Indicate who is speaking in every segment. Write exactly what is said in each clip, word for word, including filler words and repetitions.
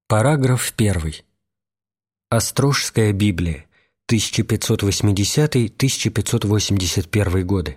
Speaker 1: Параграф первый. Острожская Библия, тысяча пятьсот восьмидесятый — тысяча пятьсот восемьдесят первый годы.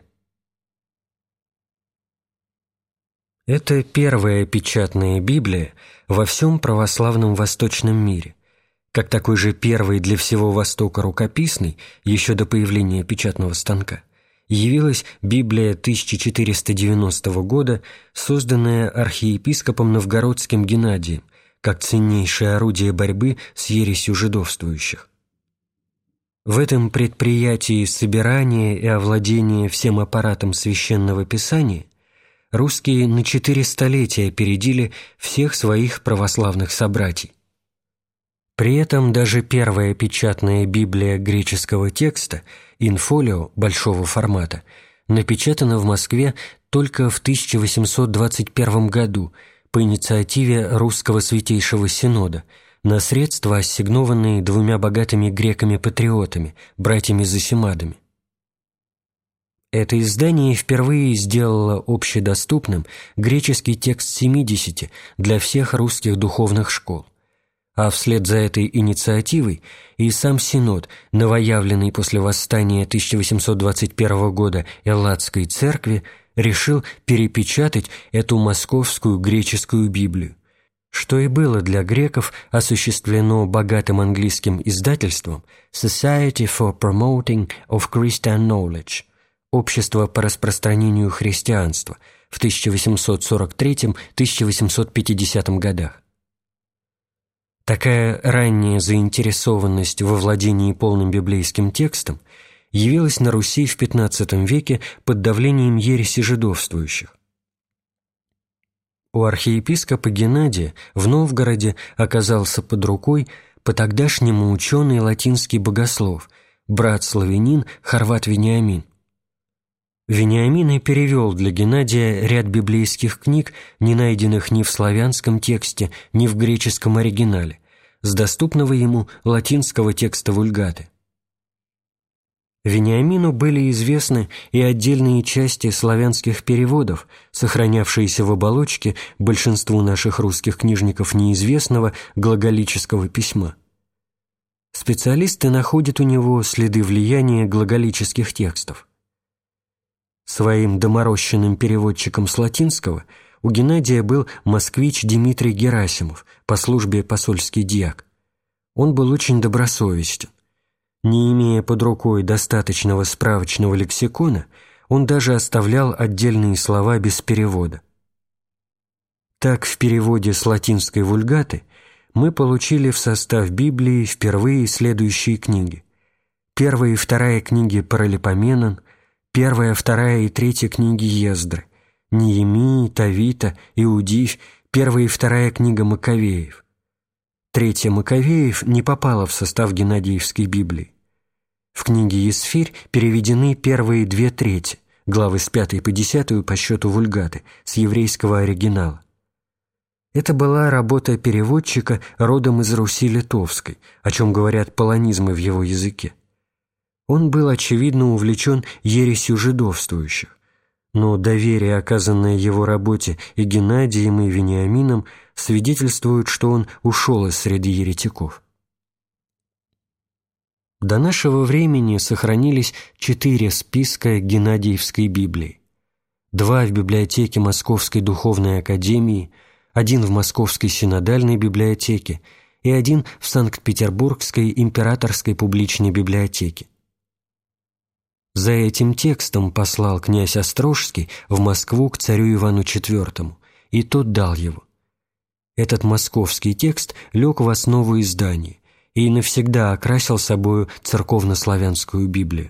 Speaker 1: Это первая печатная Библия во всем православном восточном мире, как такой же первый для всего Востока рукописный, еще до появления печатного станка, явилась Библия тысяча четыреста девяностого года, созданная архиепископом новгородским Геннадием, как ценнейшее орудие борьбы с ересью жидовствующих. В этом предприятии собирания и овладения всем аппаратом священного писания русские на четыре столетия опередили всех своих православных собратьей. При этом даже первая печатная Библия греческого текста, инфолио большого формата, напечатана в Москве только в тысяча восемьсот двадцать первом году по инициативе Русского Святейшего Синода на средства, ассигнованные двумя богатыми греками-патриотами, братьями Зосимадами. Это издание впервые сделало общедоступным греческий текст семидесяти для всех русских духовных школ, а вслед за этой инициативой и сам Синод, новоявленный после восстания тысяча восемьсот двадцать первого года Элладской церкви, решил перепечатать эту московскую греческую Библию, что и было для греков осуществлено богатым английским издательством Society for Promoting of Christian Knowledge, Общество по распространению христианства, в тысяча восемьсот сорок третьем — тысяча восемьсот пятидесятом годах. Такая ранняя заинтересованность во владении полным библейским текстом явилась на Руси в пятнадцатом веке под давлением ереси жидовствующих. У архиепископа Геннадия в Новгороде оказался под рукой по-тогдашнему ученый латинский богослов, брат-славянин Хорват Вениамин. Вениамин и перевел для Геннадия ряд библейских книг, не найденных ни в славянском тексте, ни в греческом оригинале, с доступного ему латинского текста Вульгаты. Вениамину были известны и отдельные части славянских переводов, сохранявшиеся в оболочке большинству наших русских книжников неизвестного глаголического письма. Специалисты находят у него следы влияния глаголических текстов. Своим доморощенным переводчиком с латинского у Геннадия был москвич Дмитрий Герасимов, по службе посольский дьяк. Он был очень добросовестен. Не имея под рукой достаточного справочного лексикона, он даже оставлял отдельные слова без перевода. Так, в переводе с латинской Вульгаты мы получили в состав Библии впервые следующие книги: первая и вторая книги Паралипоменон, первая, вторая и третья книги Ездры, Неемии, Тавита, Иудивь, первая и вторая книга Маковеев. Третья Маковеев не попала в состав Геннадиевской Библии. В книге Есфирь переведены первые две трети, главы с пятой по десятую по счету Вульгаты, с еврейского оригинала. Это была работа переводчика родом из Руси Литовской, о чем говорят полонизмы в его языке. Он был, очевидно, увлечен ересью жидовствующих, но доверие, оказанное его работе и Геннадием, и Вениамином, свидетельствует, что он ушел из среды еретиков. До нашего времени сохранились четыре списка Геннадиевской Библии. Два в библиотеке Московской духовной академии, один в Московской синодальной библиотеке и один в Санкт-Петербургской императорской публичной библиотеке. За этим текстом послал князь Острожский в Москву к царю Ивану четвёртому, и тот дал его. Этот московский текст лег в основу издания и навсегда окрасил собою церковно-славянскую Библию.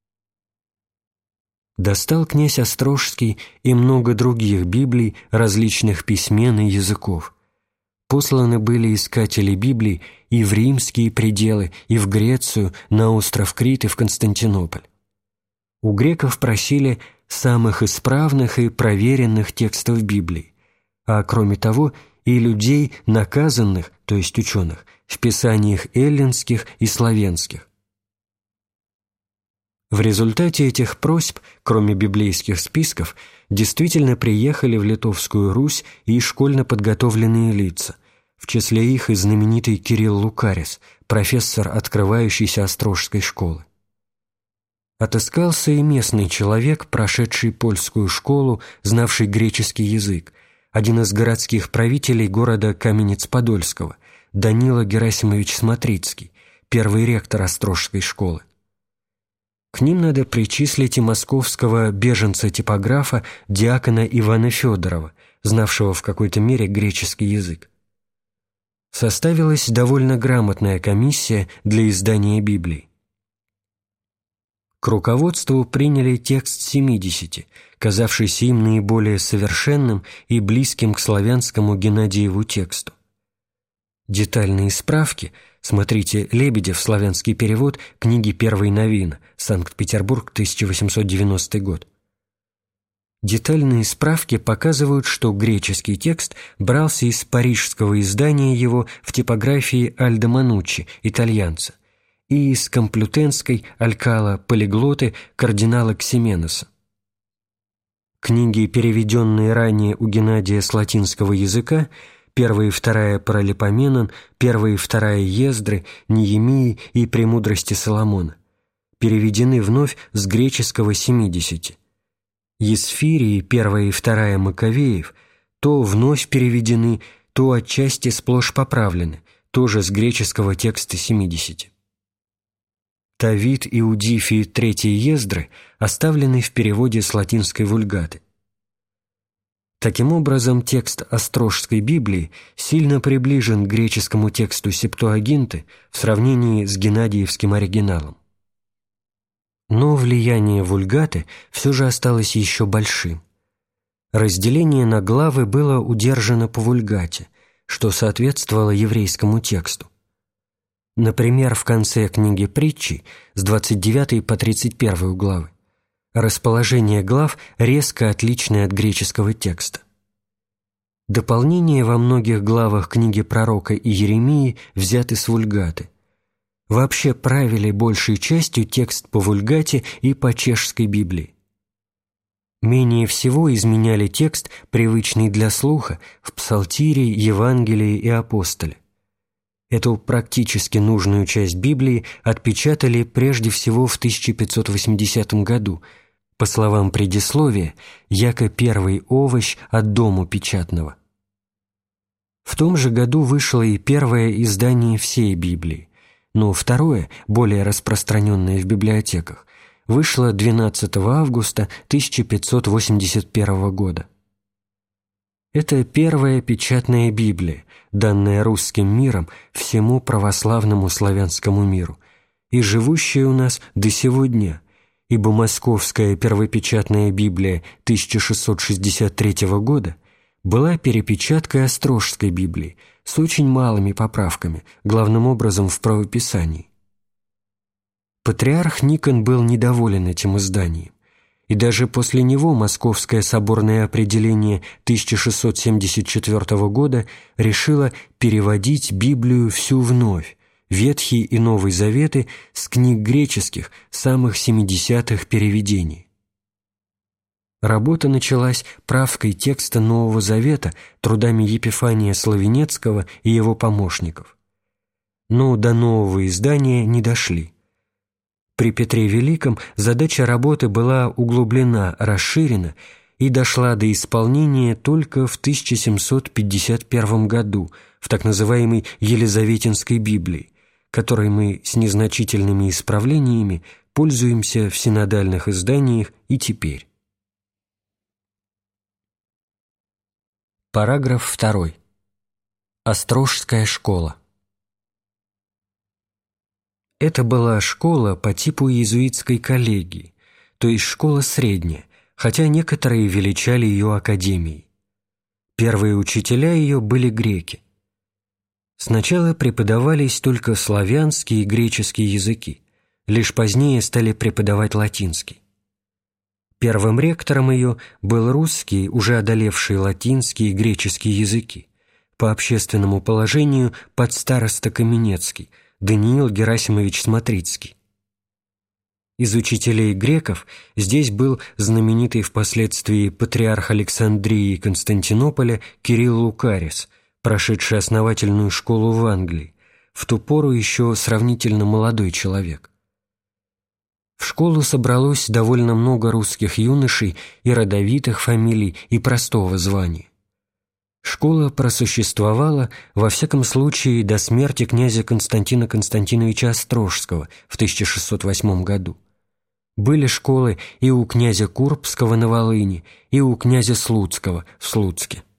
Speaker 1: Достал князь Острожский и много других Библий различных письмен и языков. Посланы были искатели Библий и в римские пределы, и в Грецию, на остров Крит и в Константинополь. У греков просили самых исправных и проверенных текстов Библии, а кроме того и людей, наказанных, то есть ученых, в писаниях эллинских и славянских. В результате этих просьб, кроме библейских списков, действительно приехали в Литовскую Русь и школьно подготовленные лица, В числе их и знаменитый Кирилл Лукарис, профессор открывающейся Острожской школы. Отыскался и местный человек, прошедший польскую школу, знавший греческий язык, один из городских правителей города Каменец-Подольского, Данила Герасимович Смотрицкий, первый ректор Острожской школы. К ним надо причислить и московского беженца-типографа диакона Ивана Федорова, знавшего в какой-то мере греческий язык. Составилась довольно грамотная комиссия для издания Библии. К руководству приняли текст семидесяти, казавшийся им наиболее совершенным и близким к славянскому Геннадиеву тексту. Детальные справки, смотрите Лебедев, славянский перевод, книги «Первой новина», Санкт-Петербург, тысяча восемьсот девяностый год. Детальные справки показывают, что греческий текст брался из парижского издания его в типографии Альдо Мануччи, итальянца, и из комплютенской Алькала Полиглоты кардинала Ксименоса. Книги, переведенные ранее у Геннадия с латинского языка, первая и вторая Паралипоменон, первая и вторая Ездры, Неемии и Премудрости Соломона, переведены вновь с греческого семидесяти. Есфирии, первая и вторая Маковеев, то вновь переведены, то отчасти сплошь поправлены, тоже с греческого текста семидесяти. Тавит и Удифий третьей Ездры оставлены в переводе с латинской вульгаты. Таким образом, текст Острожской Библии сильно приближен к греческому тексту Септуагинты в сравнении с геннадиевским оригиналом. Но влияние вульгаты все же осталось еще большим. Разделение на главы было удержано по вульгате, что соответствовало еврейскому тексту. Например, в конце книги Притчи с двадцать девятой по тридцать первую главы расположение глав резко отличное от греческого текста. Дополнения во многих главах книги пророка Иеремии взяты с вульгаты. Вообще правили большей частью текст по вульгате и по чешской Библии. Менее всего изменяли текст, привычный для слуха, в Псалтире, Евангелии и Апостоле. Эту практически нужную часть Библии отпечатали прежде всего в тысяча пятьсот восьмидесятом году, по словам предисловия, яко первый овощ от дому печатного. В том же году вышло и первое издание всей Библии, но второе, более распространенное в библиотеках, вышло двенадцатого августа тысяча пятьсот восемьдесят первого года. Это первая печатная Библия, данная русским миром всему православному славянскому миру, и живущая у нас до сего дня, ибо Московская первопечатная Библия тысяча шестьсот шестьдесят третьего года была перепечаткой Острожской Библии с очень малыми поправками, главным образом в правописании. Патриарх Никон был недоволен этим изданием, и даже после него Московское соборное определение тысяча шестьсот семьдесят четвертого года решило переводить Библию всю вновь, Ветхий и Новый Заветы, с книг греческих, самых семидесятых переведений. Работа началась правкой текста Нового Завета трудами Епифания Славенецкого и его помощников. Но до нового издания не дошли. При Петре Великом задача работы была углублена, расширена и дошла до исполнения только в тысяча семьсот пятьдесят первом году в так называемой Елизаветинской Библии, которой мы с незначительными исправлениями пользуемся в синодальных изданиях и теперь. Параграф второй. Острожская школа. Это была школа по типу иезуитской коллегии, то есть школа средняя, хотя некоторые величали ее академией. Первые учителя ее были греки. Сначала преподавались только славянские и греческие языки, лишь позднее стали преподавать латинский. Первым ректором ее был русский, уже одолевший латинский и греческий языки, по общественному положению подстароста Каменецкий, Даниил Герасимович Смотрицкий. Из учителей греков здесь был знаменитый впоследствии патриарх Александрии и Константинополя Кирилл Лукарис, прошедший основательную школу в Англии, в ту пору еще сравнительно молодой человек. В школу собралось довольно много русских юношей и родовитых фамилий, и простого звания. Школа просуществовала, во всяком случае, до смерти князя Константина Константиновича Острожского в тысяча шестьсот восьмом году. Были школы и у князя Курбского на Волыни, и у князя Слуцкого в Слуцке.